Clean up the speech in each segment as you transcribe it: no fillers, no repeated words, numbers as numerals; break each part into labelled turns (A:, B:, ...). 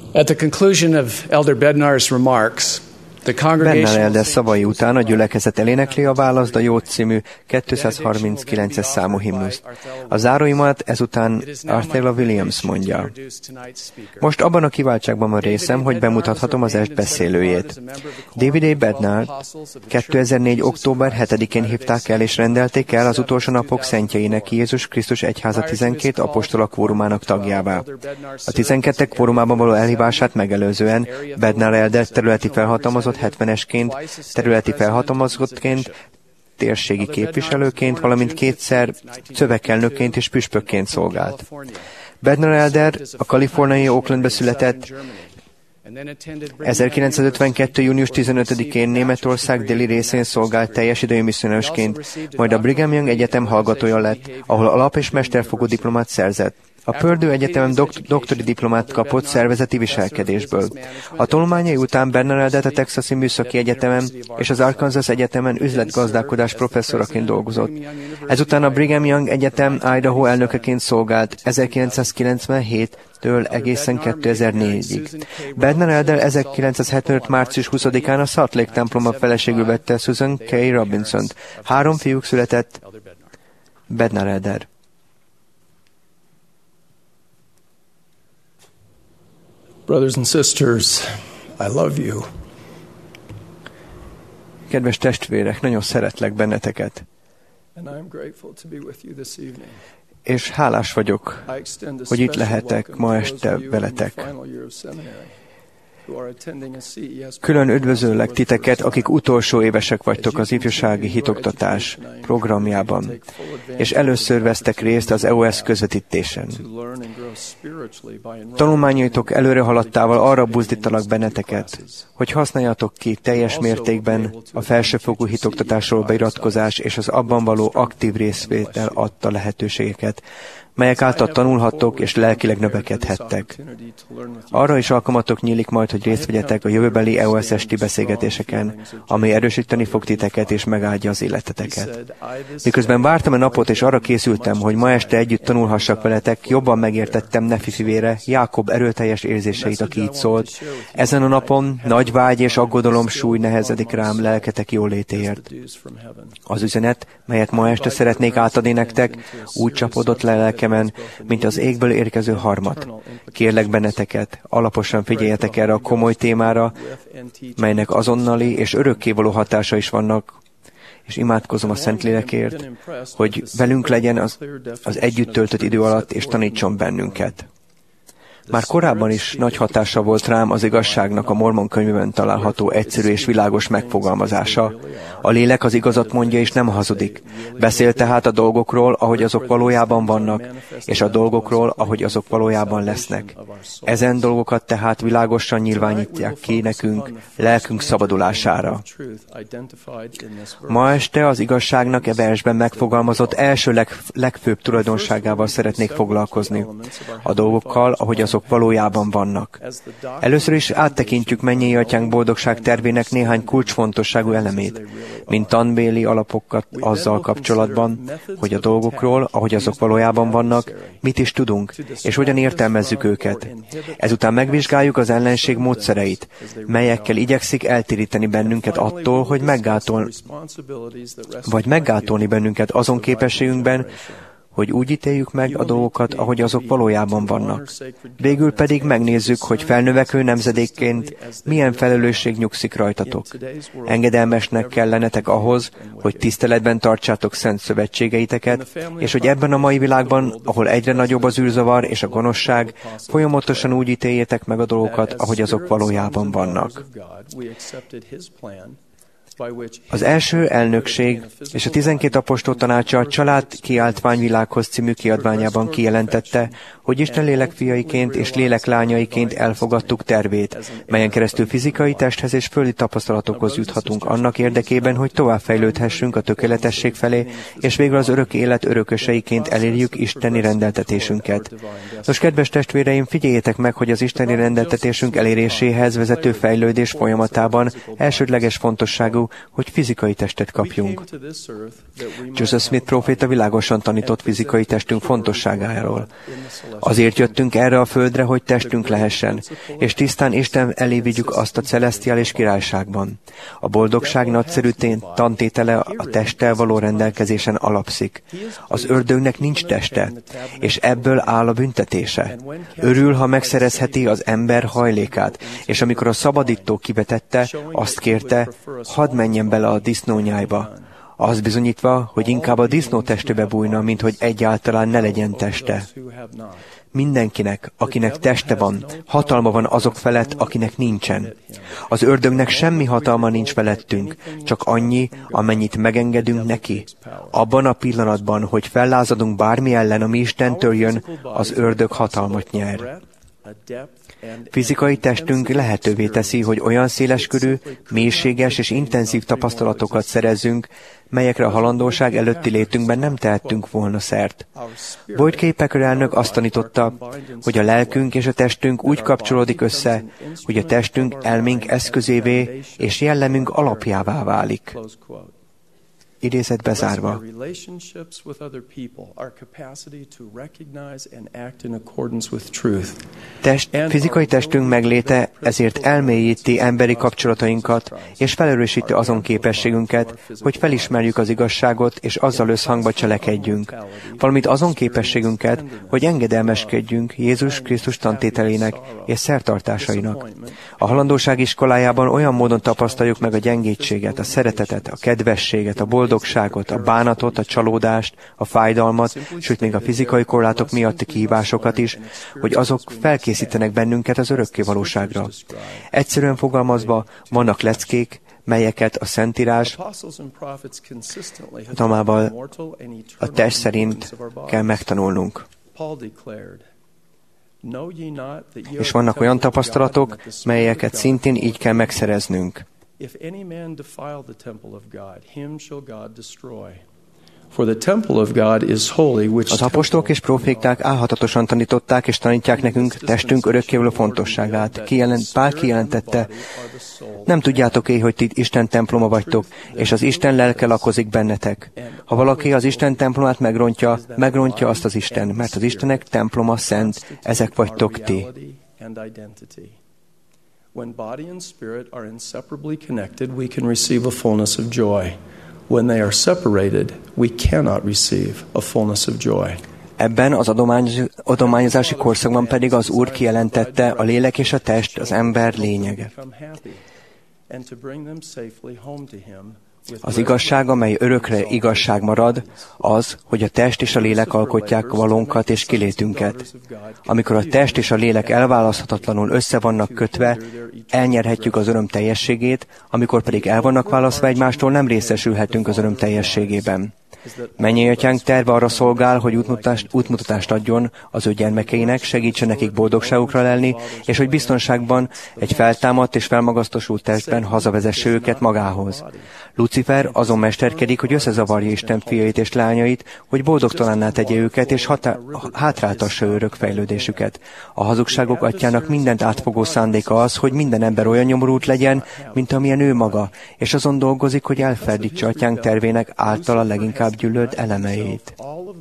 A: At the conclusion of Elder Bednar's remarks,
B: Bednar Elder szavai után a gyülekezet elénekli a Válaszd a Jót című 239-es számú himnuszt. A záróimat ezután Arthella Williams mondja. Most abban a kiváltságban van részem, hogy bemutathatom az est beszélőjét. David A. Bednar 2004. október 7-én hívták el és rendelték el az utolsó napok szentjeinek Jézus Krisztus egyháza 12 apostola kvórumának tagjává. A 12 kvórumában való elhívását megelőzően Bednar Elder területi felhatalmazott 70-esként, területi felhatalmazottként, térségi képviselőként, valamint kétszer szövekelnökként és püspökként szolgált. Bednar Elder a kaliforniai Oaklandbe született, 1952. június 15-én Németország déli részén szolgált teljes idejű misszionárusként, majd a Brigham Young Egyetem hallgatója lett, ahol alap- és mesterfokú diplomát szerzett. A Purdue Egyetemen doktori diplomát kapott szervezeti viselkedésből. A tanulmányai után Bednar Elder a Texasi Műszaki Egyetemen és az Arkansas Egyetemen üzletgazdálkodás professzoraként dolgozott. Ezután a Brigham Young Egyetem Idaho elnökeként szolgált 1997-től egészen 2004-ig. Bednar Elder 1975. március 20-án a Salt Lake templomban feleségül vette Susan K. Robinsont. 3 fiúk született. Bednar Elder.
C: Brothers and sisters, I love you.
B: Kedves testvérek, nagyon szeretlek benneteket.
C: And I am grateful to be with you this evening.
B: És hálás vagyok, hogy itt lehetek ma este veletek. Külön üdvözöllek titeket, akik utolsó évesek vagytok az ifjúsági hitoktatás programjában, és először vesztek részt az EOS közvetítésen. Tanulmányaitok előre haladtával arra buzdítalak benneteket, hogy használjatok ki teljes mértékben a felsőfokú hitoktatásról beiratkozás és az abban való aktív részvétel adta lehetőségeket, melyek által tanulhattok és lelkileg növekedhettek. Arra is alkalmatok nyílik majd, hogy részt vegyetek a jövőbeli EOS esti beszélgetéseken, amely erősíteni fog titeket és megáldja az életeteket. Miközben vártam a napot és arra készültem, hogy ma este együtt tanulhassak veletek, jobban megértettem Nefi fivére, Jákob erőteljes érzéseit, aki így szólt: ezen a napon nagy vágy és aggodalom súly nehezedik rám lelketek jólétéért. Az üzenet, melyet ma este szeretnék átadni nektek, úgy csapódott le lelkemen, mint az égből érkező harmat. Kérlek benneteket, alaposan figyeljetek erre a komoly témára, melynek azonnali és örökkévaló hatása is vannak, és imádkozom a Szentlélekért, hogy velünk legyen az együtt töltött idő alatt, és tanítson bennünket. Már korábban is nagy hatása volt rám az igazságnak a Mormon könyvben található egyszerű és világos megfogalmazása. A lélek az igazat mondja és nem hazudik. Beszél tehát a dolgokról, ahogy azok valójában vannak, és a dolgokról, ahogy azok valójában lesznek. Ezen dolgokat tehát világosan nyilvánítják ki nekünk, lelkünk szabadulására. Ma este az igazságnak e versben megfogalmazott első legfőbb tulajdonságával szeretnék foglalkozni. A dolgokkal, ahogy azok valójában vannak. Először is áttekintjük mennyei atyánk boldogság tervének néhány kulcsfontosságú elemét, mint tanbéli alapokat azzal kapcsolatban, hogy a dolgokról, ahogy azok valójában vannak, mit is tudunk, és hogyan értelmezzük őket. Ezután megvizsgáljuk az ellenség módszereit, melyekkel igyekszik eltéríteni bennünket attól, hogy meggátolni bennünket azon képességünkben, hogy úgy ítéljük meg a dolgokat, ahogy azok valójában vannak. Végül pedig megnézzük, hogy felnövekvő nemzedékként milyen felelősség nyugszik rajtatok. Engedelmesnek kell lennetek ahhoz, hogy tiszteletben tartsátok szent szövetségeiteket, és hogy ebben a mai világban, ahol egyre nagyobb az űrzavar és a gonoszság, folyamatosan úgy ítéljétek meg a dolgokat, ahogy azok valójában vannak. Az első elnökség és a 12 apostol tanácsa a Család kiáltványvilághoz című kiadványában kijelentette, hogy Isten lélek fiaiként és lélek lányaiként elfogadtuk tervét, melyen keresztül fizikai testhez és földi tapasztalatokhoz juthatunk annak érdekében, hogy továbbfejlődhessünk a tökéletesség felé, és végül az örök élet örököseiként elérjük isteni rendeltetésünket. Nos, kedves testvéreim, figyeljétek meg, hogy az isteni rendeltetésünk eléréséhez vezető fejlődés folyamatában elsődleges fontosságú, hogy fizikai testet kapjunk. Joseph Smith próféta világosan tanított fizikai testünk fontosságáról. Azért jöttünk erre a földre, hogy testünk lehessen, és tisztán Isten elé vigyük azt a celesztiális királyságban. A boldogság nagyszerű tantétele a testtel való rendelkezésen alapszik. Az ördögnek nincs teste, és ebből áll a büntetése. Örül, ha megszerezheti az ember hajlékát, és amikor a szabadító kivetette, azt kérte, hadd menjen bele a disznónyájba. Az bizonyítva, hogy inkább a disznó testébe bújna, mint hogy egyáltalán ne legyen teste. Mindenkinek, akinek teste van, hatalma van azok felett, akinek nincsen. Az ördögnek semmi hatalma nincs felettünk, csak annyi, amennyit megengedünk neki. Abban a pillanatban, hogy fellázadunk bármi ellen, ami Istentől jön, az ördög hatalmat nyer. Fizikai testünk lehetővé teszi, hogy olyan széleskörű, mélységes és intenzív tapasztalatokat szerezzünk, melyekre a halandóság előtti létünkben nem tehettünk volna szert. Boyd K. Packer elnök azt tanította, hogy a lelkünk és a testünk úgy kapcsolódik össze, hogy a testünk elménk eszközévé és jellemünk alapjává válik. Idézet bezárva. Fizikai testünk megléte ezért elmélyíti emberi kapcsolatainkat, és felerősíti azon képességünket, hogy felismerjük az igazságot, és azzal összhangba cselekedjünk. Valamint azon képességünket, hogy engedelmeskedjünk Jézus Krisztus tantételének és szertartásainak. A halandóság iskolájában olyan módon tapasztaljuk meg a gyengétséget, a szeretetet, a kedvességet, a boldogságot, a bánatot, a csalódást, a fájdalmat, sőt még a fizikai korlátok miatti kihívásokat is, hogy azok felkészítenek bennünket az örökké valóságra. Egyszerűen fogalmazva, vannak leckék, melyeket a Szentírás tanában a test szerint kell megtanulnunk. És vannak olyan tapasztalatok, melyeket szintén így kell megszereznünk. Az apostolok és próféták álhatatosan tanították és tanítják nekünk testünk örökkévaló fontosságát. Pál kijelentette, nem tudjátok-e, hogy ti Isten temploma vagytok, és az Isten lelke lakozik bennetek. Ha valaki az Isten templomát megrontja azt az Isten, mert az Istenek temploma szent, ezek vagytok ti.
C: When body and spirit are inseparably connected, we can receive a fullness of joy. When they are separated, we cannot receive a fullness of joy.
B: Ebben az adományozási korszakban pedig az Úr kijelentette, a lélek és a test az ember lényege. Az igazság, amely örökre igazság marad, az, hogy a test és a lélek alkotják valónkat és kilétünket. Amikor a test és a lélek elválaszthatatlanul össze vannak kötve, elnyerhetjük az öröm teljességét, amikor pedig el vannak választva egymástól, nem részesülhetünk az öröm teljességében. Mennyei Atyánk terve arra szolgál, hogy útmutatást adjon az ő gyermekeinek, segítsen nekik boldogságukra lelni, és hogy biztonságban egy feltámadt és felmagasztosult testben hazavezesse őket magához. Lucifer azon mesterkedik, hogy összezavarja Isten fiait és lányait, hogy boldogtalanná tegye őket, és hátráltassa örök fejlődésüket. A hazugságok atyának mindent átfogó szándéka az, hogy minden ember olyan nyomorult legyen, mint amilyen ő maga, és azon dolgozik, hogy elferdítse Atyánk tervének általa leginkább gyűlölt elemeit.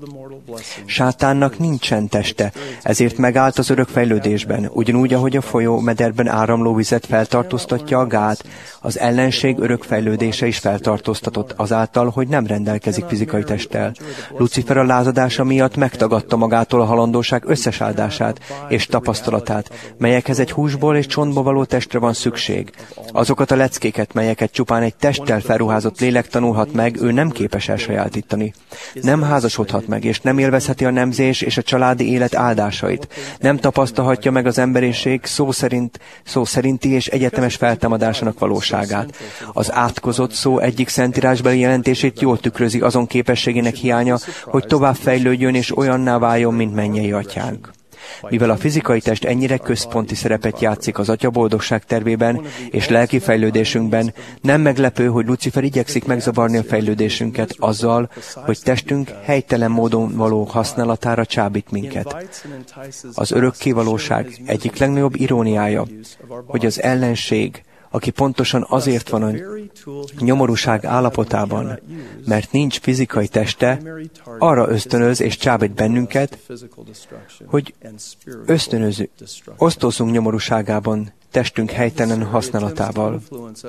B: Sátánnak nincsen teste, ezért megállt az örök fejlődésben, ugyanúgy, ahogy a folyó mederben áramló vizet feltartóztatja a gát, az ellenség örök fejlődése is feltartóztatott azáltal, hogy nem rendelkezik fizikai testtel. Lucifer a lázadása miatt megtagadta magától a halandóság összes áldását és tapasztalatát, melyekhez egy húsból és csontból való testre van szükség. Azokat a leckéket, melyeket csupán egy testtel felruházott lélek tanulhat meg, ő nem képes elsajátítani. Nem házasodhat meg, és nem élvezheti a nemzés és a családi élet áldásait. Nem tapasztalhatja meg az emberiség szó szerinti és egyetemes feltámadásának valóságát. Az átkozott szó egyik szentírásbeli jelentését jól tükrözi azon képességének hiánya, hogy tovább fejlődjön és olyanná váljon, mint mennyei Atyánk. Mivel a fizikai test ennyire központi szerepet játszik az Atya boldogság tervében és lelki fejlődésünkben, nem meglepő, hogy Lucifer igyekszik megzavarni a fejlődésünket azzal, hogy testünk helytelen módon való használatára csábít minket. Az örökké valóság egyik legnagyobb iróniája, hogy az ellenség aki pontosan azért van a nyomorúság állapotában, mert nincs fizikai teste, arra ösztönöz és csábít bennünket, hogy osztózzunk nyomorúságában testünk helytelen használatával,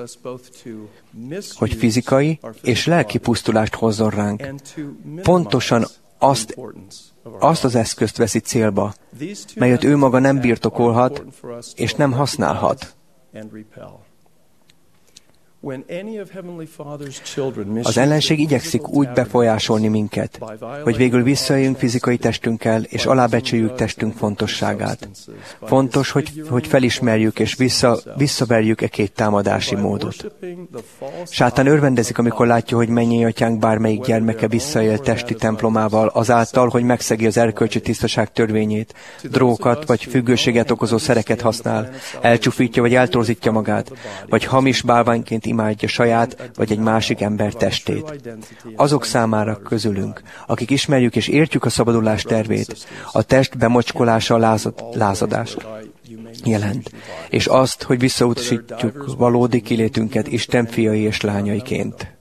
B: hogy fizikai és lelki pusztulást hozzon ránk. Pontosan azt az eszközt veszi célba, melyet ő maga nem birtokolhat és nem használhat. Az ellenség igyekszik úgy befolyásolni minket, hogy végül visszajöjjünk fizikai testünkkel, és alábecsüljük testünk fontosságát. Fontos, hogy felismerjük és visszaverjük két támadási módot. Sátán örvendezik, amikor látja, hogy mennyei atyánk bármelyik gyermeke visszaél testi templomával, azáltal, hogy megszegi az erkölcsi tisztaság törvényét, drógokat vagy függőséget okozó szereket használ, elcsúfítja vagy eltorzítja magát, vagy hamis bálványként imádja saját vagy egy másik ember testét. Azok számára közülünk, akik ismerjük és értjük a szabadulás tervét, a test bemocskolása lázadás jelent, és azt, hogy visszautasítjuk valódi kilétünket Isten fiai és lányaiként.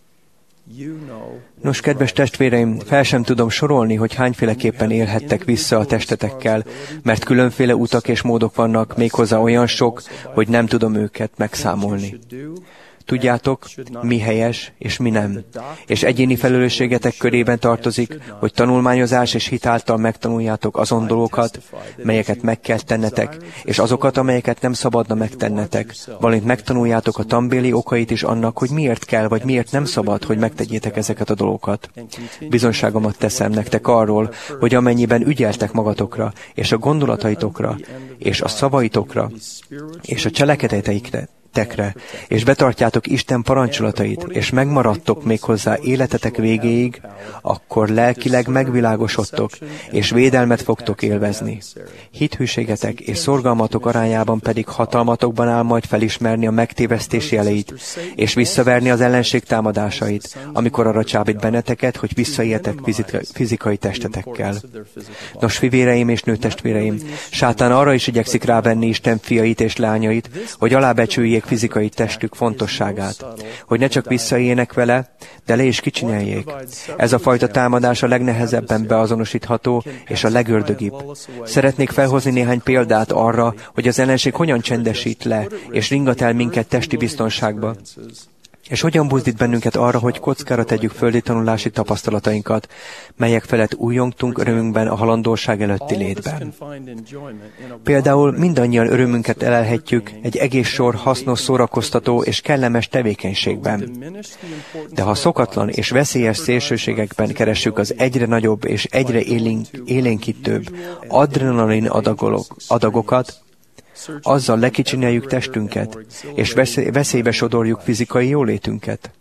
B: Nos, kedves testvéreim, fel sem tudom sorolni, hogy hányféleképpen élhettek vissza a testetekkel, mert különféle utak és módok vannak, méghozzá olyan sok, hogy nem tudom őket megszámolni. Tudjátok, mi helyes és mi nem. És egyéni felelősségetek körében tartozik, hogy tanulmányozás és hit által megtanuljátok azon dolgokat, melyeket meg kell tennetek, és azokat, amelyeket nem szabadna megtennetek, valamint megtanuljátok a tanbéli okait is annak, hogy miért kell, vagy miért nem szabad, hogy megtegyétek ezeket a dolgokat. Bizonságomat teszem nektek arról, hogy amennyiben ügyeltek magatokra, és a gondolataitokra, és a szavaitokra, és a cselekedeteikre, és betartjátok Isten parancsolatait, és megmaradtok méghozzá életetek végéig, akkor lelkileg megvilágosodtok, és védelmet fogtok élvezni. Hithűségetek és szorgalmatok arányában pedig hatalmatokban áll majd felismerni a megtévesztés jeleit, és visszaverni az ellenség támadásait, amikor arra csábít benneteket, hogy visszaéltek fizikai testetekkel. Nos, fivéreim és nőtestvéreim, sátán arra is igyekszik rávenni Isten fiait és lányait, hogy alábecsüljék fizikai testük fontosságát, hogy ne csak visszaéljenek vele, de le is kicsinyelljék. Ez a fajta támadás a legnehezebben beazonosítható és a legördögibb. Szeretnék felhozni néhány példát arra, hogy az ellenség hogyan csendesít le és ringat el minket testi biztonságba, és hogyan buzdít bennünket arra, hogy kockára tegyük földi tanulási tapasztalatainkat, melyek felett újjongtunk örömünkben a halandóság előtti létben. Például mindannyian örömünket elelhetjük egy egész sor hasznos, szórakoztató és kellemes tevékenységben. De ha szokatlan és veszélyes szélsőségekben keressük az egyre nagyobb és egyre élénkítőbb adrenalin adagokat, azzal lekicsinyelljük testünket, és veszélybe sodorjuk fizikai jólétünket.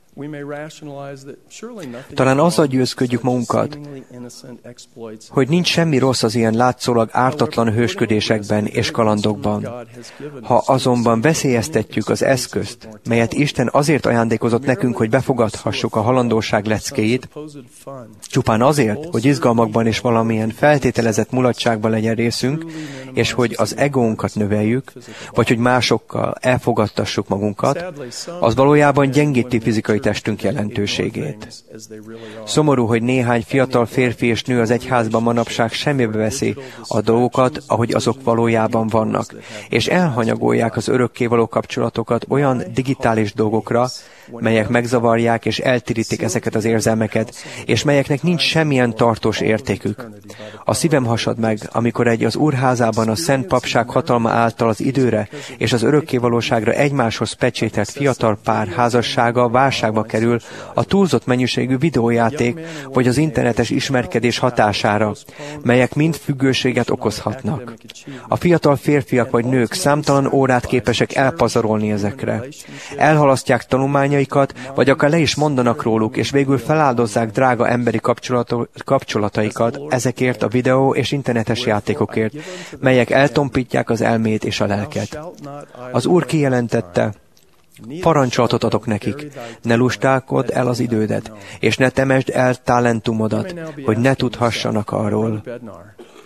B: Talán azzal győzködjük magunkat, hogy nincs semmi rossz az ilyen látszólag ártatlan hősködésekben és kalandokban. Ha azonban veszélyeztetjük az eszközt, melyet Isten azért ajándékozott nekünk, hogy befogadhassuk a halandóság leckéit, csupán azért, hogy izgalmakban és valamilyen feltételezett mulatságban legyen részünk, és hogy az egónkat növeljük, vagy hogy másokkal elfogadtassuk magunkat, az valójában gyengíti fizikai testünk jelentőségét. Szomorú, hogy néhány fiatal férfi és nő az egyházban manapság semmibe veszi a dolgokat, ahogy azok valójában vannak, és elhanyagolják az örökkévaló kapcsolatokat olyan digitális dolgokra, melyek megzavarják és eltirítik ezeket az érzelmeket, és melyeknek nincs semmilyen tartós értékük. A szívem hasad meg, amikor az Úrházában a Szent Papság hatalma által az időre és az örökkévalóságra egymáshoz pecsételt fiatal pár házassága válságba kerül a túlzott mennyiségű videójáték vagy az internetes ismerkedés hatására, melyek mind függőséget okozhatnak. A fiatal férfiak vagy nők számtalan órát képesek elpazarolni ezekre. Elhalasztják tanulmányaikat, vagy akár le is mondanak róluk, és végül feláldozzák drága emberi kapcsolataikat ezekért a videó és internetes játékokért, melyek eltompítják az elmét és a lelket. Az Úr kijelentette: parancsolatot adok nekik, ne lustálkodd el az idődet, és ne temesd el talentumodat, hogy ne tudhassanak arról.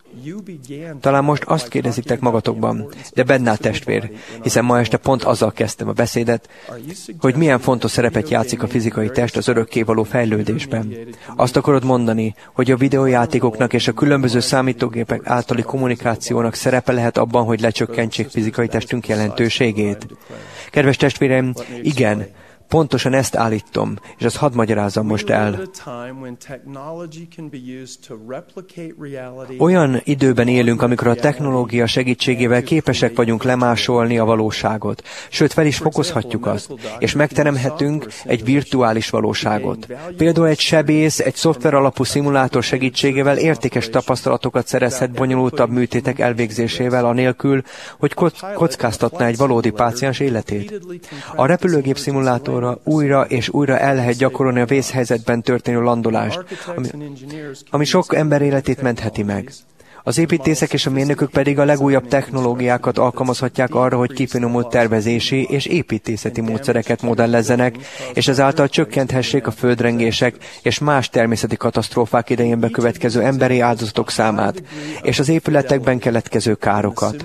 B: Talán most azt kérdezitek magatokban, de Bednár testvér, hiszen ma este pont azzal kezdtem a beszédet, hogy milyen fontos szerepet játszik a fizikai test az örökkévaló fejlődésben. Azt akarod mondani, hogy a videójátékoknak és a különböző számítógépek általi kommunikációnak szerepe lehet abban, hogy lecsökkentsék fizikai testünk jelentőségét? Kedves testvéreim, igen, pontosan ezt állítom, és azt hadd magyarázzam most el. Olyan időben élünk, amikor a technológia segítségével képesek vagyunk lemásolni a valóságot, sőt fel is fokozhatjuk azt, és megteremthetünk egy virtuális valóságot. Például egy sebész, egy szoftver alapú szimulátor segítségével értékes tapasztalatokat szerezhet bonyolultabb műtétek elvégzésével, anélkül, hogy kockáztatná egy valódi páciens életét. A repülőgép szimulátor újra és újra el lehet gyakorolni a vészhelyzetben történő landolást, ami sok ember életét mentheti meg. Az építészek és a mérnökök pedig a legújabb technológiákat alkalmazhatják arra, hogy kifinomult tervezési és építészeti módszereket modellezzenek, és ezáltal csökkenthessék a földrengések és más természeti katasztrófák idején bekövetkező emberi áldozatok számát, és az épületekben keletkező károkat.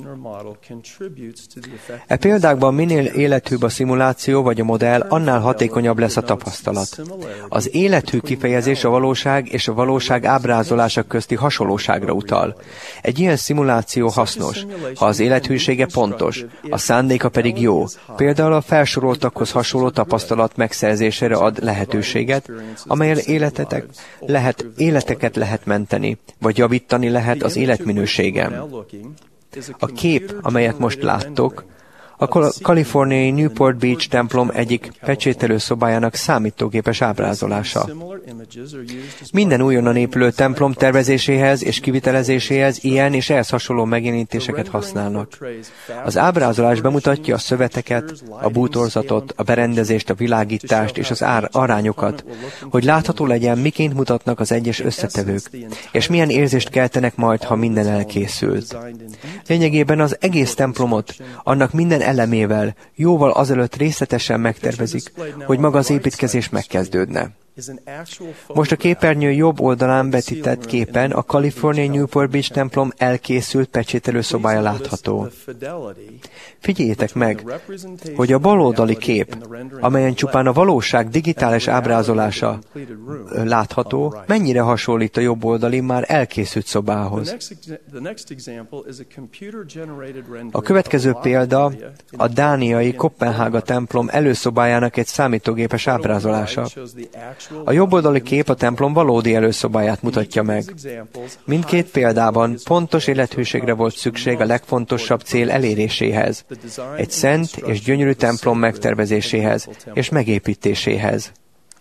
B: E példákban minél élethűbb a szimuláció vagy a modell, annál hatékonyabb lesz a tapasztalat. Az élethű kifejezés a valóság és a valóság ábrázolása közti hasonlóságra utal. Egy ilyen szimuláció hasznos, ha az élethűsége pontos, a szándéka pedig jó. Például a felsoroltakhoz hasonló tapasztalat megszerzésére ad lehetőséget, amelyen életeket lehet menteni, vagy javítani lehet az életminőségem. A kép, amelyet most láttok, a kaliforniai Newport Beach templom egyik pecsételő szobájának számítógépes ábrázolása. Minden újonnan épülő templom tervezéséhez és kivitelezéséhez ilyen és ehhez hasonló megjelenítéseket használnak. Az ábrázolás bemutatja a szöveteket, a bútorzatot, a berendezést, a világítást és az arányokat, hogy látható legyen, miként mutatnak az egyes összetevők, és milyen érzést keltenek majd, ha minden elkészült. Lényegében az egész templomot, annak minden elemével jóval azelőtt részletesen megtervezik, hogy maga az építkezés megkezdődne. Most a képernyő jobb oldalán vetített képen a California Newport Beach templom elkészült pecsételő szobája látható. Figyeljétek meg, hogy a baloldali kép, amelyen csupán a valóság digitális ábrázolása látható, mennyire hasonlít a jobb oldali már elkészült szobához. A következő példa a dániai Koppenhága templom előszobájának egy számítógépes ábrázolása. A jobboldali kép a templom valódi előszobáját mutatja meg. Mindkét példában pontos élethűségre volt szükség a legfontosabb cél eléréséhez, egy szent és gyönyörű templom megtervezéséhez és megépítéséhez.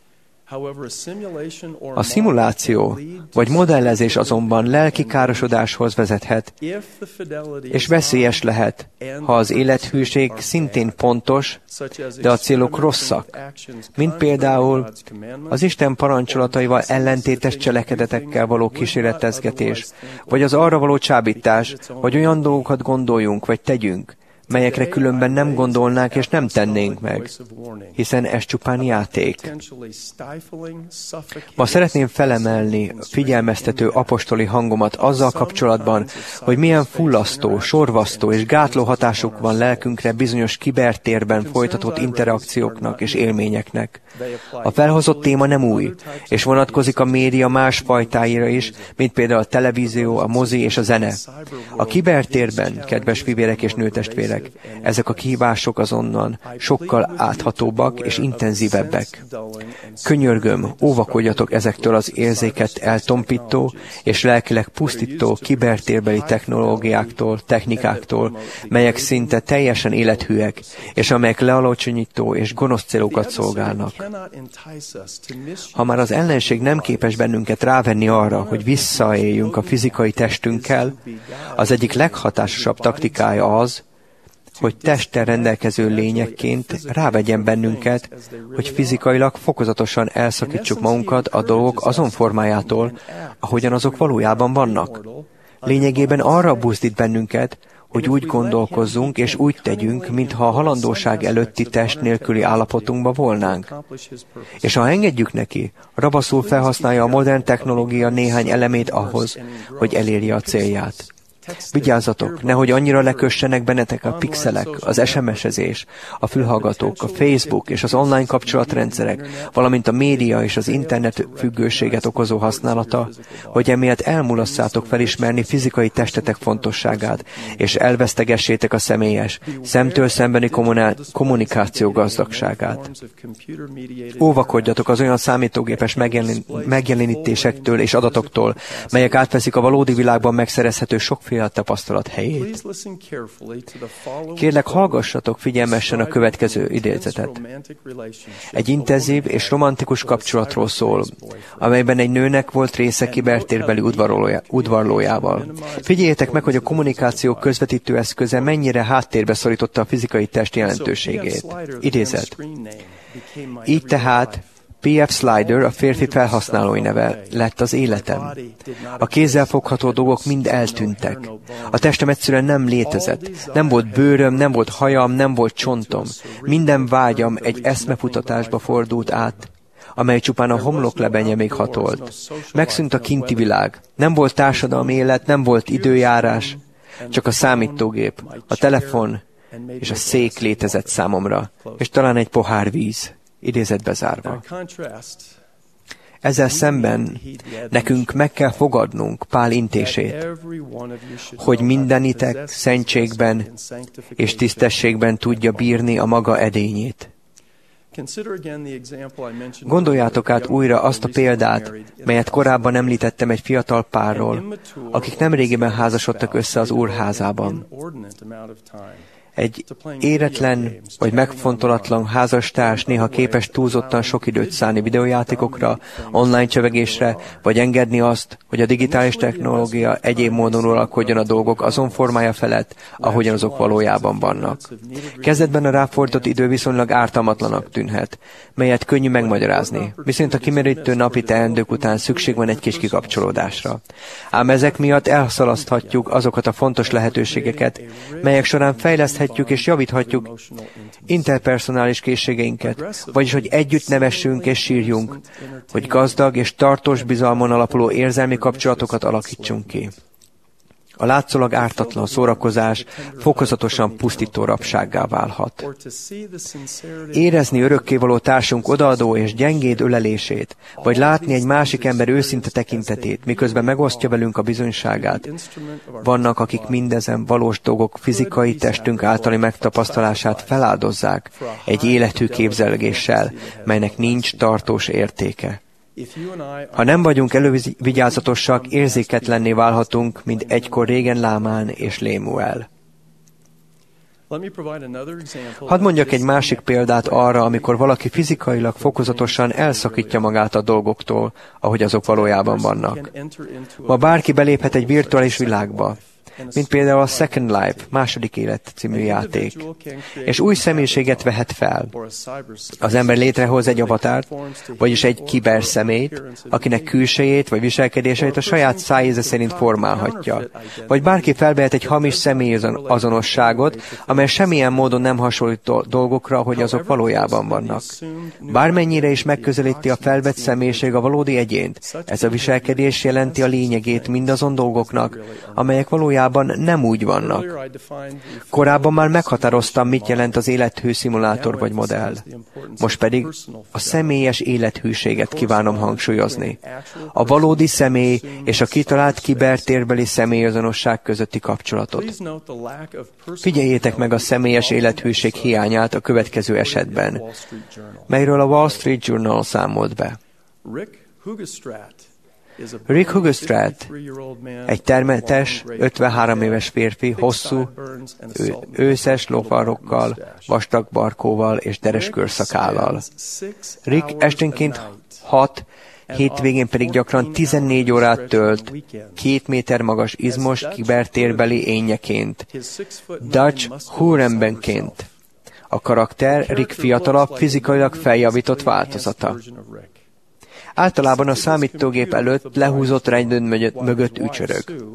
B: A szimuláció vagy modellezés azonban lelki károsodáshoz vezethet, és veszélyes lehet, ha az élethűség szintén pontos, de a célok rosszak, mint például az Isten parancsolataival ellentétes cselekedetekkel való kísérletezgetés, vagy az arra való csábítás, hogy olyan dolgokat gondoljunk vagy tegyünk, melyekre különben nem gondolnánk és nem tennénk meg, hiszen ez csupán játék. Ma szeretném felemelni figyelmeztető apostoli hangomat azzal kapcsolatban, hogy milyen fullasztó, sorvasztó és gátló hatásuk van lelkünkre bizonyos kibertérben folytatott interakcióknak és élményeknek. A felhozott téma nem új, és vonatkozik a média más fajtáira is, mint például a televízió, a mozi és a zene. A kibertérben, kedves fivérek és nőtestvérek, ezek a kihívások azonnan sokkal áthatóbbak és intenzívebbek. Könyörgöm, óvakodjatok ezektől az érzéket eltompító és lelkileg pusztító kibertérbeli technológiáktól, technikáktól, melyek szinte teljesen élethűek, és amelyek lealacsonyító és gonosz célokat szolgálnak. Ha már az ellenség nem képes bennünket rávenni arra, hogy visszaéljünk a fizikai testünkkel, az egyik leghatásosabb taktikája az, hogy testtel rendelkező lényekként rávegyen bennünket, hogy fizikailag fokozatosan elszakítsuk magunkat a dolgok azon formájától, ahogyan azok valójában vannak. Lényegében arra buzdít bennünket, hogy úgy gondolkozzunk és úgy tegyünk, mintha a halandóság előtti test nélküli állapotunkban volnánk. És ha engedjük neki, ravaszul felhasználja a modern technológia néhány elemét ahhoz, hogy elérje a célját. Vigyázzatok, nehogy annyira lekössenek bennetek a pixelek, az SMS-ezés, a fülhallgatók, a Facebook és az online kapcsolatrendszerek, valamint a média és az internet függőséget okozó használata, hogy emiatt elmulasztjátok felismerni fizikai testetek fontosságát, és elvesztegessétek a személyes, szemtől szembeni kommunikáció gazdagságát. Óvakodjatok az olyan számítógépes megjelenítésektől és adatoktól, melyek átveszik a valódi világban megszerezhető sokféle a tapasztalat helyét. Kérlek, hallgassatok figyelmesen a következő idézetet. Egy intenzív és romantikus kapcsolatról szól, amelyben egy nőnek volt része kibertérbeli udvarlójával. Figyeljétek meg, hogy a kommunikáció közvetítő eszköze mennyire háttérbe szorította a fizikai test jelentőségét. Idézet. Így tehát P.F. Slider, a férfi felhasználói neve, lett az életem. A kézzel fogható dolgok mind eltűntek. A testem egyszerűen nem létezett. Nem volt bőröm, nem volt hajam, nem volt csontom. Minden vágyam egy eszmefutatásba fordult át, amely csupán a homloklebenye még hatolt. Megszűnt a kinti világ. Nem volt társadalmi élet, nem volt időjárás, csak a számítógép, a telefon és a szék létezett számomra, és talán egy pohár víz. Idézetbe zárva. Ezzel szemben nekünk meg kell fogadnunk Pál intését, hogy mindenitek szentségben és tisztességben tudja bírni a maga edényét. Gondoljátok át újra azt a példát, melyet korábban említettem egy fiatal párról, akik nemrégiben házasodtak össze az Úr házában. Egy éretlen vagy megfontolatlan házastárs néha képes túlzottan sok időt szánni videójátékokra, online csevegésre, vagy engedni azt, hogy a digitális technológia egyéb módon uralkodjon a dolgok azon formája felett, ahogyan azok valójában vannak. Kezdetben a ráfordított idő viszonylag ártalmatlanak tűnhet, melyet könnyű megmagyarázni, viszont a kimerítő napi teendők után szükség van egy kis kikapcsolódásra. Ám ezek miatt elszalaszthatjuk azokat a fontos lehetőségeket, melyek során fejleszthetjük és javíthatjuk interpersonális készségeinket, vagyis hogy együtt nevessünk és sírjunk, hogy gazdag és tartós bizalmon alapuló érzelmi kapcsolatokat alakítsunk ki. A látszólag ártatlan szórakozás fokozatosan pusztító rabsággá válhat. Érezni örökkévaló társunk odaadó és gyengéd ölelését, vagy látni egy másik ember őszinte tekintetét, miközben megosztja velünk a bizonyságát. Vannak, akik mindezen valós dolgok fizikai testünk általi megtapasztalását feláldozzák egy élethű képzelgéssel, melynek nincs tartós értéke. Ha nem vagyunk elővigyázatosak, érzéketlenné válhatunk, mint egykor régen Lámán és Lémuel. Hadd mondjak egy másik példát arra, amikor valaki fizikailag fokozatosan elszakítja magát a dolgoktól, ahogy azok valójában vannak. Ma bárki beléphet egy virtuális világba, mint például a Second Life, második élet című játék, és új személyiséget vehet fel. Az ember létrehoz egy avatárt, vagyis egy kiberszemélyt, akinek külsejét vagy viselkedéseit a saját szájíze szerint formálhatja. Vagy bárki felvehet egy hamis személyazonosságot, amely semmilyen módon nem hasonlít dolgokra, hogy azok valójában vannak. Bármennyire is megközelíti a felvett személyiség a valódi egyént, ez a viselkedés jelenti a lényegét mindazon dolgoknak, amelyek valójában nem úgy vannak. Korábban már meghatároztam, mit jelent az élethű szimulátor vagy modell. Most pedig a személyes élethűséget kívánom hangsúlyozni. A valódi személy és a kitalált kibertérbeli személyazonosság közötti kapcsolatot. Figyeljétek meg a személyes élethűség hiányát a következő esetben, melyről a Wall Street Journal számolt be. Rick Hugestrat, egy termetes, 53 éves férfi, hosszú, őszes lófarokkal, vastag barkóval és deres körszakállal. Rick esténként 6, hétvégén pedig gyakran 14 órát tölt, 2 méter magas izmos kibertérbeli énjeként, Dutch Hurembenként. A karakter Rick fiatalabb, fizikailag feljavított változata. Általában a számítógép előtt lehúzott rendőr mögött ücsörög.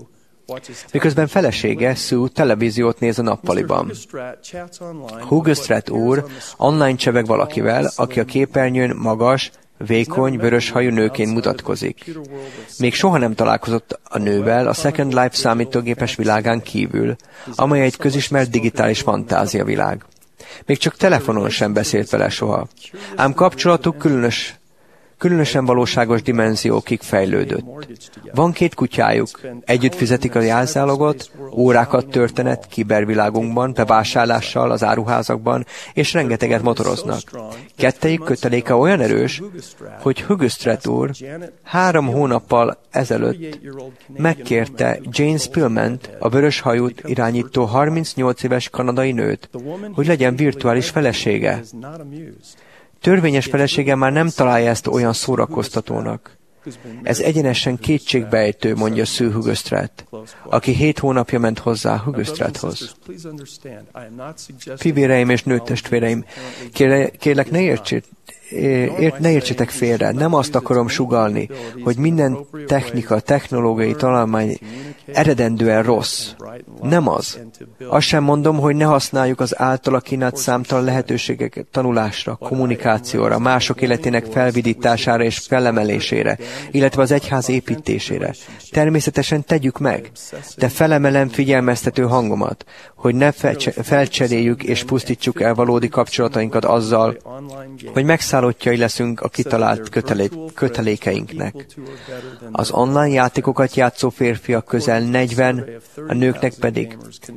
B: miközben felesége, Sue, televíziót néz a nappaliban. Hugestrat úr online cseveg valakivel, aki a képernyőn magas, vékony, vöröshajú nőként mutatkozik. Még soha nem találkozott a nővel a Second Life számítógépes világán kívül, amely egy közismert digitális fantáziavilág. Még csak telefonon sem beszélt vele soha. Ám kapcsolatuk különösen valóságos dimenziókig fejlődött. Van 2 kutyájuk, együtt fizetik a jelzálogot, órákat töltenek kibervilágunkban, bevásárlással az áruházakban, és rengeteget motoroznak. Kettejük köteléke olyan erős, hogy Hugestrat úr 3 hónappal ezelőtt megkérte Jane Spillmant, a vöröshajút irányító 38 éves kanadai nőt, hogy legyen virtuális felesége. Törvényes felesége már nem találja ezt olyan szórakoztatónak. Ez egyenesen kétségbejtő, mondja Sue Hugestrat, aki 7 hónapja ment hozzá Hugestrathoz. Fivéreim és nőtestvéreim, kérlek ne értsétek félre, nem azt akarom sugallni, hogy minden technológiai találmány eredendően rossz. Nem az. Azt sem mondom, hogy ne használjuk az általa kínált számtalan lehetőségeket tanulásra, kommunikációra, mások életének felvidítására és felemelésére, illetve az egyház építésére. Természetesen tegyük meg, de felemelem figyelmeztető hangomat, hogy ne felcseréljük és pusztítsuk el valódi kapcsolatainkat azzal, hogy megszállottjai leszünk a kitalált kötelékeinknek. Az online játékokat játszó férfiak közel 40, a nőknek pedig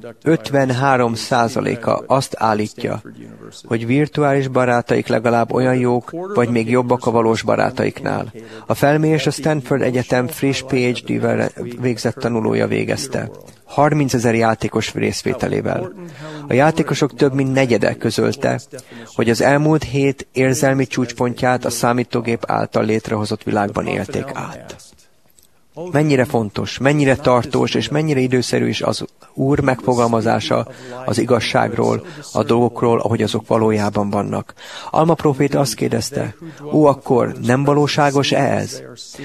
B: 53%-a azt állítja, hogy virtuális barátaik legalább olyan jók, vagy még jobbak a valós barátaiknál. A felmérés a Stanford Egyetem friss PhD-vel végzett tanulója végezte. 30 000 játékos részvételével. A játékosok több mint negyede közölte, hogy az elmúlt 7 érzelmi csúcspontját a számítógép által létrehozott világban élték át. Mennyire fontos, mennyire tartós és mennyire időszerű is az Úr megfogalmazása az igazságról, a dolgokról, ahogy azok valójában vannak. Alma próféta azt kérdezte, akkor nem valóságos ez?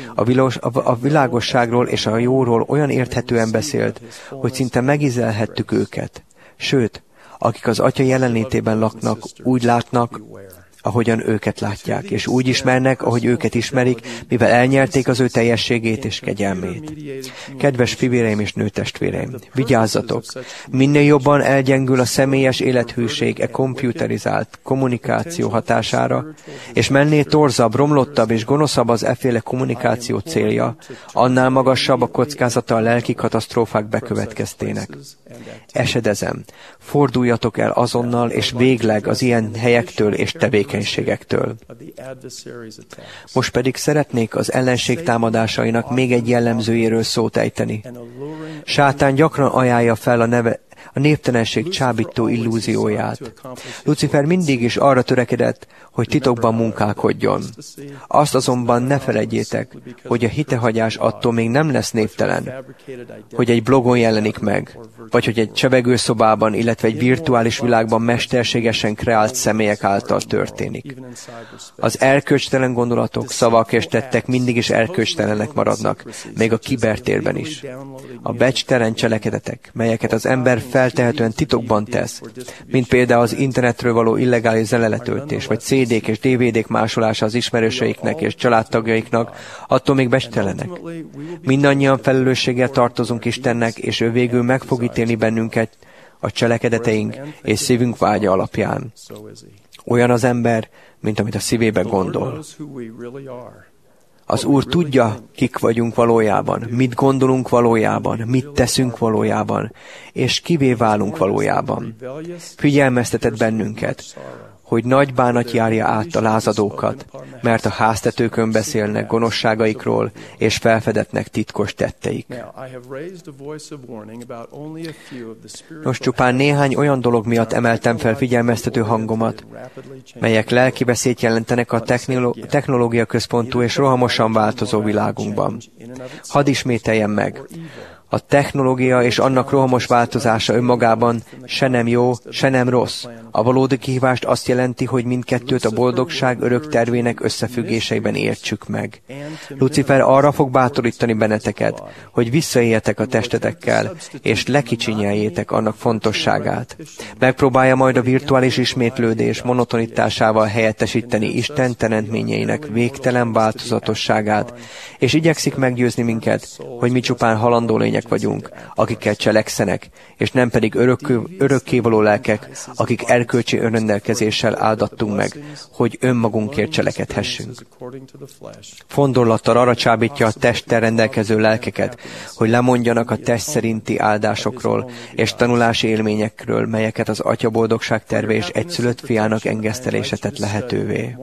B: A világosságról és a jóról olyan érthetően beszélt, hogy szinte megízelhettük őket. Sőt, akik az Atya jelenlétében laknak, úgy látnak, ahogyan őket látják, és úgy ismernek, ahogy őket ismerik, mivel elnyerték az ő teljességét és kegyelmét. Kedves fivéreim és nőtestvéreim, vigyázzatok! Minél jobban elgyengül a személyes élethűség komputerizált kommunikáció hatására, és mennél torzabb, romlottabb és gonoszabb az efféle kommunikáció célja, annál magasabb a kockázata a lelki katasztrófák bekövetkeztének. Esedezem, forduljatok el azonnal és végleg az ilyen helyektől és tevékenységektől. Most pedig szeretnék az ellenség támadásainak még egy jellemzőjéről szót ejteni. Sátán gyakran ajánlja fel a névtelenség csábító illúzióját. Lucifer mindig is arra törekedett, hogy titokban munkálkodjon. Azt azonban ne feledjétek, hogy a hitehagyás attól még nem lesz névtelen, hogy egy blogon jelenik meg, vagy hogy egy csevegőszobában, illetve egy virtuális világban mesterségesen kreált személyek által történik. Az erkölcstelen gondolatok, szavak és tettek mindig is erkölcstelenek maradnak, még a kibertérben is. A becstelen cselekedetek, melyeket az ember feltehetően titokban tesz, mint például az internetről való illegális zeleletöltés, vagy CD-k és DVD-k másolása az ismerőseiknek és családtagjaiknak, attól még becstelenek. Mindannyian felelősséggel tartozunk Istennek, és ő végül meg fog ítélni bennünket a cselekedeteink és szívünk vágya alapján. Olyan az ember, mint amit a szívébe gondol. Az Úr tudja, kik vagyunk valójában, mit gondolunk valójában, mit teszünk valójában, és kivé válunk valójában. Figyelmeztetett bennünket, hogy nagy bánat járja át a lázadókat, mert a háztetőkön beszélnek gonoszságaikról, és felfedetnek titkos tetteik. Nos, csupán néhány olyan dolog miatt emeltem fel figyelmeztető hangomat, melyek lelki veszélyt jelentenek a technológia központú és rohamosan változó világunkban. Hadd ismételjem meg! A technológia és annak rohamos változása önmagában se nem jó, se nem rossz. A valódi kihívást azt jelenti, hogy mindkettőt a boldogság örök tervének összefüggéseiben értsük meg. Lucifer arra fog bátorítani benneteket, hogy visszaéljetek a testetekkel, és lekicsinyeljétek annak fontosságát. Megpróbálja majd a virtuális ismétlődés monotonitásával helyettesíteni Isten teremtményeinek végtelen változatosságát, és igyekszik meggyőzni minket, hogy mi csupán halandó lények vagyunk, akikkel cselekszenek, és nem pedig örökkévaló lelkek, akik erkölcsi önrendelkezéssel áldattunk meg, hogy önmagunkért cselekedhessünk. Fondorlattal arra csábítja a testtel rendelkező lelkeket, hogy lemondjanak a test szerinti áldásokról és tanulási élményekről, melyeket az Atya boldogság terve és egyszülött fiának engesztelése tett lehetővé.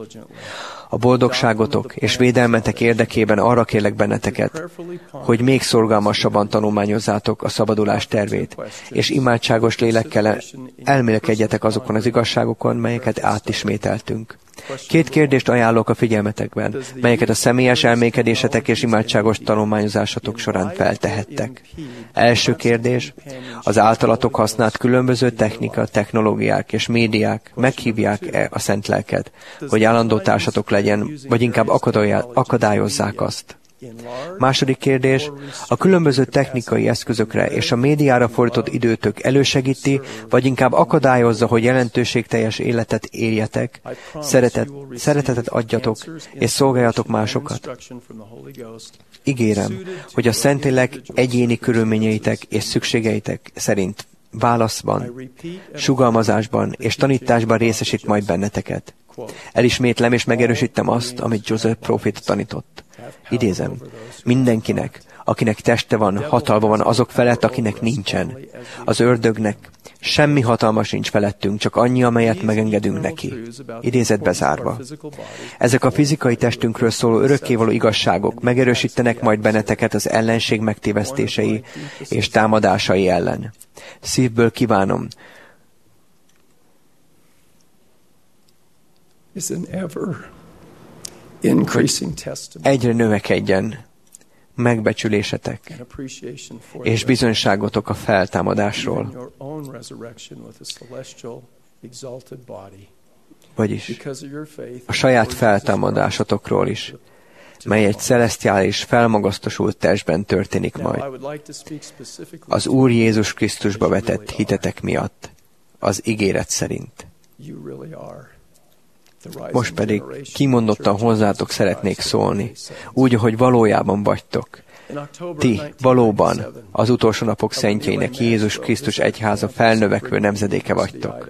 B: A boldogságotok és védelmetek érdekében arra kérlek benneteket, hogy még szorgalmasabban tanulmányozzátok a szabadulás tervét, és imádságos lélekkel elmélkedjetek azokon az igazságokon, melyeket átismételtünk. 2 kérdést ajánlok a figyelmetekben, melyeket a személyes elmékedésetek és imádságos tanulmányozásatok során feltehettek. Első kérdés: az általatok használt különböző technika, technológiák és médiák meghívják-e a szent lelket, hogy állandó társatok legyen, vagy inkább akadályozzák azt? Második kérdés: a különböző technikai eszközökre és a médiára fordított időtök elősegíti, vagy inkább akadályozza, hogy jelentőségteljes életet éljetek, szeretetet adjatok, és szolgáljatok másokat? Ígérem, hogy a Szentlélek egyéni körülményeitek és szükségeitek szerint válaszban, sugalmazásban és tanításban részesít majd benneteket. Elismétlem és megerősítem azt, amit Joseph próféta tanított. Idézem: mindenkinek, akinek teste van, hatalma van azok felett, akinek nincsen. Az ördögnek semmi hatalma sincs felettünk, csak annyi, amelyet megengedünk neki. Idézet bezárva. Ezek a fizikai testünkről szóló örökkévaló igazságok megerősítenek majd benneteket az ellenség megtévesztései és támadásai ellen. Szívből kívánom, egyre növekedjen megbecsülésetek és bizonyságotok a feltámadásról, vagyis a saját feltámadásotokról is, mely egy celesztiális, felmagasztosult testben történik majd. Az Úr Jézus Krisztusba vetett hitetek miatt, az ígéret szerint. Most pedig kimondottan hozzátok szeretnék szólni, úgy, ahogy valójában vagytok. Ti valóban az utolsó napok szentjeinek Jézus Krisztus egyháza felnövekvő nemzedéke vagytok.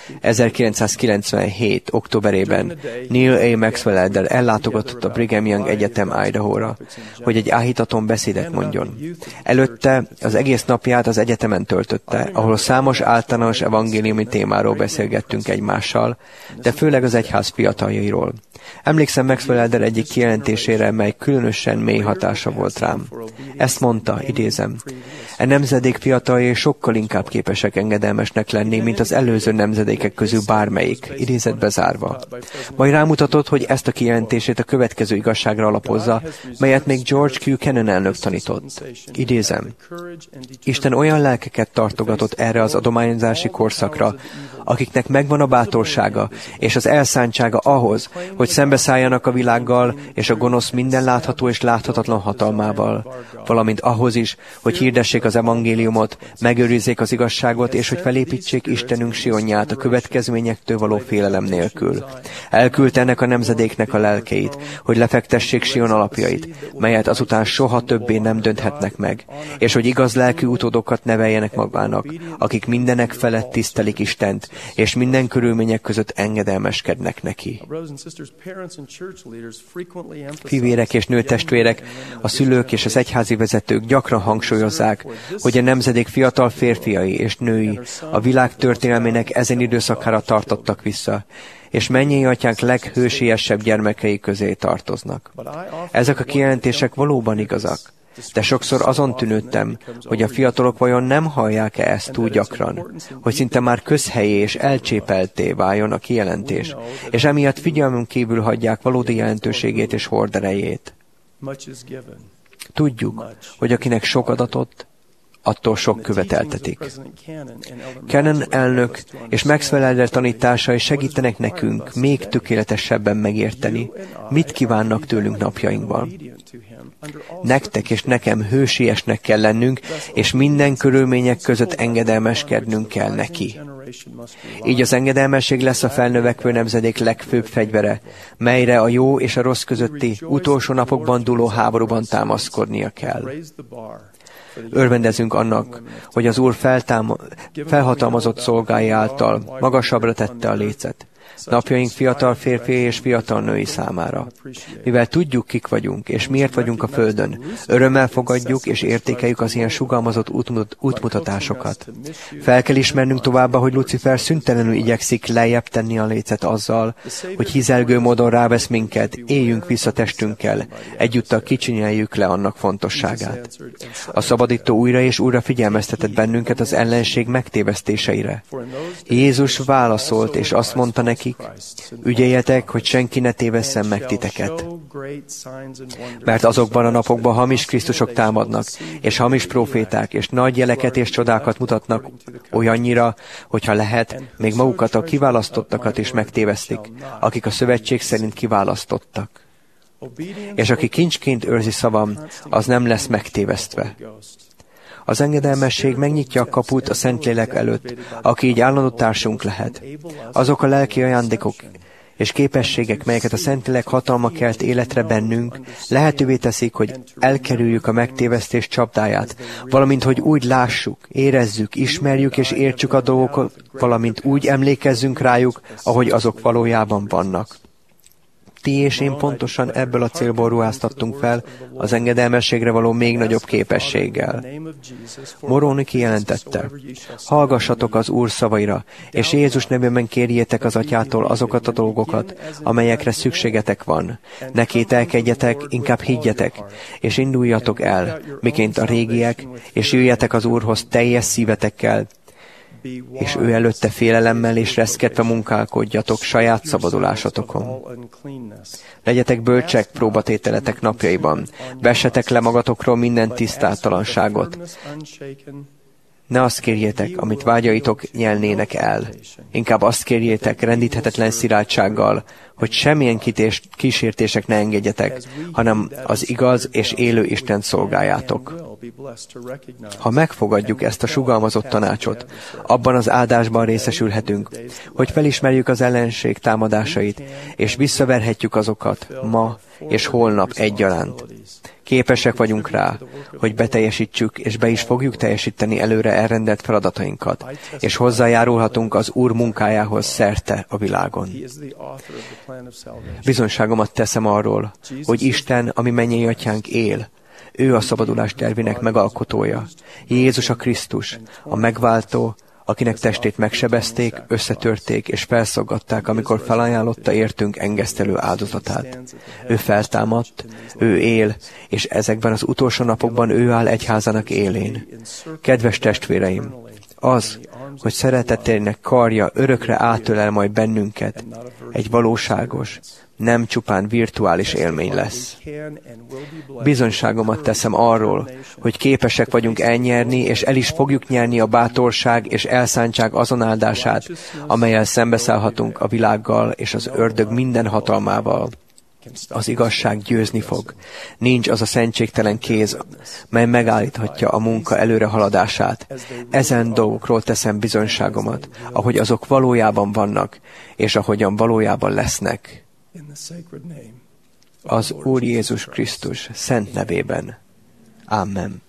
B: 1997. októberében Neil A. Maxwell ellátogatott a Brigham Young Egyetem Idahóra, hogy egy áhítaton beszédet mondjon. Előtte az egész napját az egyetemen töltötte, ahol számos általános evangéliumi témáról beszélgettünk egymással, de főleg az egyház fiataljairól. Emlékszem Maxwell egyik kijelentésére, mely különösen mély hatása volt rám. Ezt mondta, idézem: e nemzedék fiataljai sokkal inkább képesek engedelmesnek lenni, mint az előző nemzedékek közül bármelyik, idézet bezárva. Majd rámutatott, hogy ezt a kijelentését a következő igazságra alapozza, melyet még George Q. Kennan elnök tanított. Idézem: Isten olyan lelkeket tartogatott erre az adományozási korszakra, akiknek megvan a bátorsága és az elszántsága ahhoz, hogy szembeszálljanak a világgal és a gonosz minden látható és láthatatlan hatalmával, valamint ahhoz is, hogy hirdessék az evangéliumot, megőrizzék az igazságot, és hogy felépítsék Istenünk Sionját a következményektől való félelem nélkül. Elküldte ennek a nemzedéknek a lelkeit, hogy lefektessék Sion alapjait, melyet azután soha többé nem dönthetnek meg, és hogy igaz lelkű utódokat neveljenek magának, akik mindenek felett tisztelik Istent, és minden körülmények között engedelmeskednek neki. Fivérek és nőtestvérek, a szülők és az egyházi vezetők gyakran hangsúlyozzák, hogy a nemzedék fiatal férfiai és női a világ történelmének ezen időszakára tartottak vissza, és mennyei atyánk leghősiesebb gyermekei közé tartoznak. Ezek a kijelentések valóban igazak, de sokszor azon tűnődtem, hogy a fiatalok vajon nem hallják-e ezt túl gyakran, hogy szinte már közhelyé és elcsépelté váljon a kijelentés, és emiatt figyelmünk kívül hagyják valódi jelentőségét és horderejét. Tudjuk, hogy akinek sok adatot, attól sok követeltetik. Cannon elnök és Maxwell Elder tanításai segítenek nekünk még tökéletesebben megérteni, mit kívánnak tőlünk napjainkban. Nektek és nekem hősiesnek kell lennünk, és minden körülmények között engedelmeskednünk kell neki. Így az engedelmesség lesz a felnövekvő nemzedék legfőbb fegyvere, melyre a jó és a rossz közötti utolsó napokban dúló háborúban támaszkodnia kell. Örvendezünk annak, hogy az Úr felhatalmazott szolgái által magasabbra tette a lécet, napjaink fiatal férfi és fiatal női számára. Mivel tudjuk, kik vagyunk, és miért vagyunk a Földön, örömmel fogadjuk és értékeljük az ilyen sugalmazott útmutatásokat. Fel kell ismernünk továbbá, hogy Lucifer szüntelenül igyekszik lejjebb tenni a lécet azzal, hogy hizelgő módon rávesz minket, éljünk vissza testünkkel, egyúttal kicsinyeljük le annak fontosságát. A szabadító újra és újra figyelmeztetett bennünket az ellenség megtévesztéseire. Jézus válaszolt, és azt mondta neki, ügyeljetek, hogy senki ne tévesszen meg titeket. Mert azokban a napokban hamis Krisztusok támadnak, és hamis próféták, és nagy jeleket és csodákat mutatnak olyannyira, hogyha lehet, még magukat a kiválasztottakat is megtévesztik, akik a szövetség szerint kiválasztottak. És aki kincsként őrzi szavam, az nem lesz megtévesztve. Az engedelmesség megnyitja a kaput a Szentlélek előtt, aki így állandó társunk lehet. Azok a lelki ajándékok és képességek, melyeket a Szentlélek hatalma kelt életre bennünk, lehetővé teszik, hogy elkerüljük a megtévesztés csapdáját, valamint, hogy úgy lássuk, érezzük, ismerjük és értsük a dolgokat, valamint úgy emlékezzünk rájuk, ahogy azok valójában vannak. Ti és én pontosan ebből a célból ruháztattunk fel az engedelmességre való még nagyobb képességgel. Moroni kijelentette, hallgassatok az Úr szavaira, és Jézus nevében kérjétek az Atyától azokat a dolgokat, amelyekre szükségetek van. Ne kételkedjetek, inkább higgyetek, és induljatok el, miként a régiek, és jöjjetek az Úrhoz teljes szívetekkel, és ő előtte félelemmel és reszketve munkálkodjatok saját szabadulásotokon. Legyetek bölcsek próbatételetek napjaiban, vessetek le magatokról minden tisztátalanságot. Ne azt kérjétek, amit vágyaitok nyelnének el. Inkább azt kérjétek rendíthetetlen szilárdsággal, hogy semmilyen kísértések ne engedjetek, hanem az igaz és élő Istent szolgáljátok. Ha megfogadjuk ezt a sugalmazott tanácsot, abban az áldásban részesülhetünk, hogy felismerjük az ellenség támadásait, és visszaverhetjük azokat ma és holnap egyaránt. Képesek vagyunk rá, hogy beteljesítsük és be is fogjuk teljesíteni előre elrendelt feladatainkat, és hozzájárulhatunk az Úr munkájához szerte a világon. Bizonyságomat teszem arról, hogy Isten, ami mennyei Atyánk él, ő a szabadulás tervének megalkotója. Jézus a Krisztus, a megváltó, akinek testét megsebezték, összetörték és felszaggatták, amikor felajánlotta értünk engesztelő áldozatát. Ő feltámadt, ő él, és ezekben az utolsó napokban ő áll egyházának élén. Kedves testvéreim, az, hogy szeretetének karja örökre átölel majd bennünket, egy valóságos, nem csupán virtuális élmény lesz. Bizonyságomat teszem arról, hogy képesek vagyunk elnyerni, és el is fogjuk nyerni a bátorság és elszántság azon áldását, amellyel szembeszállhatunk a világgal és az ördög minden hatalmával. Az igazság győzni fog. Nincs az a szentségtelen kéz, mely megállíthatja a munka előrehaladását. Ezen dolgokról teszem bizonyságomat, ahogy azok valójában vannak, és ahogyan valójában lesznek. Az Úr Jézus Krisztus szent nevében. Amen.